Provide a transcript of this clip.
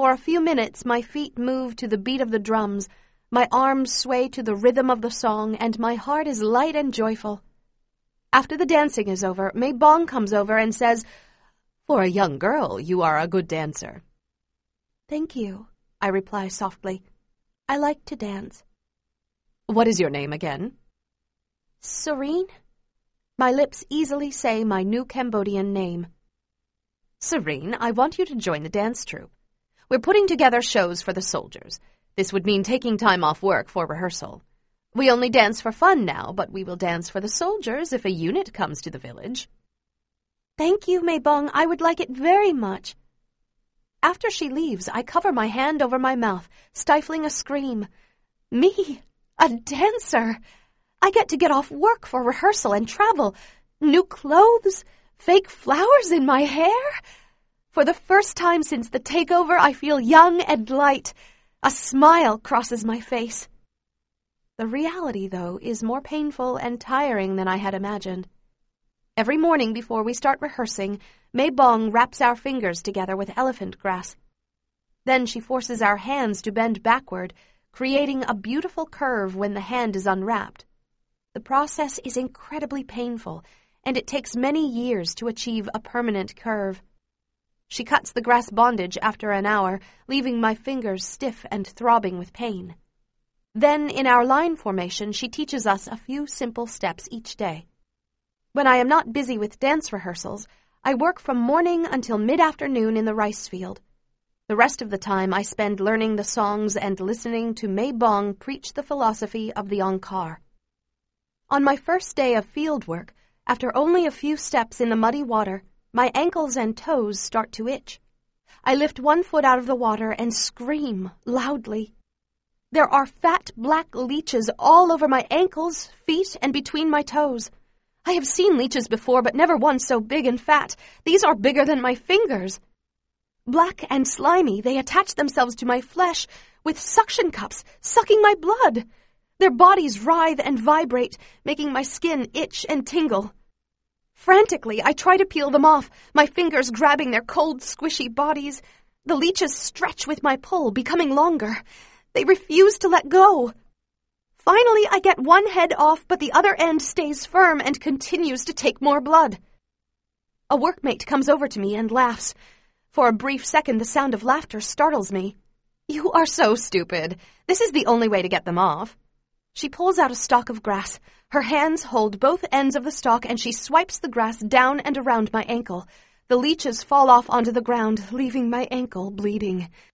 For a few minutes, my feet move to the beat of the drums, my arms sway to the rhythm of the song, and my heart is light and joyful. After the dancing is over, May Bong comes over and says, "For a young girl, you are a good dancer." "Thank you," I reply softly. "I like to dance." "What is your name again?" "Serene?" My lips easily say my new Cambodian name. "Serene, I want you to join the dance troupe. We're putting together shows for the soldiers. This would mean taking time off work for rehearsal. We only dance for fun now, but we will dance for the soldiers if a unit comes to the village." "Thank you, May Bong. I would like it very much." After she leaves, I cover my hand over my mouth, stifling a scream. Me, a dancer! I get to get off work for rehearsal and travel. New clothes, fake flowers in my hair. For the first time since the takeover, I feel young and light. A smile crosses my face. The reality, though, is more painful and tiring than I had imagined. Every morning before we start rehearsing, May Bong wraps our fingers together with elephant grass. Then she forces our hands to bend backward, creating a beautiful curve when the hand is unwrapped. The process is incredibly painful, and it takes many years to achieve a permanent curve. She cuts the grass bondage after an hour, leaving my fingers stiff and throbbing with pain. Then, in our line formation, she teaches us a few simple steps each day. When I am not busy with dance rehearsals, I work from morning until mid-afternoon in the rice field. The rest of the time I spend learning the songs and listening to May Bong preach the philosophy of the Angkar. On my first day of field work, after only a few steps in the muddy water, my ankles and toes start to itch. I lift one foot out of the water and scream loudly. There are fat black leeches all over my ankles, feet, and between my toes. I have seen leeches before, but never one so big and fat. These are bigger than my fingers. Black and slimy, they attach themselves to my flesh with suction cups, sucking my blood. Their bodies writhe and vibrate, making my skin itch and tingle. Frantically, I try to peel them off, my fingers grabbing their cold, squishy bodies. The leeches stretch with my pull, becoming longer. They refuse to let go. Finally, I get one head off, but the other end stays firm and continues to take more blood. A workmate comes over to me and laughs. For a brief second, the sound of laughter startles me. "You are so stupid. This is the only way to get them off." She pulls out a stalk of grass. Her hands hold both ends of the stalk, and she swipes the grass down and around my ankle. The leeches fall off onto the ground, leaving my ankle bleeding.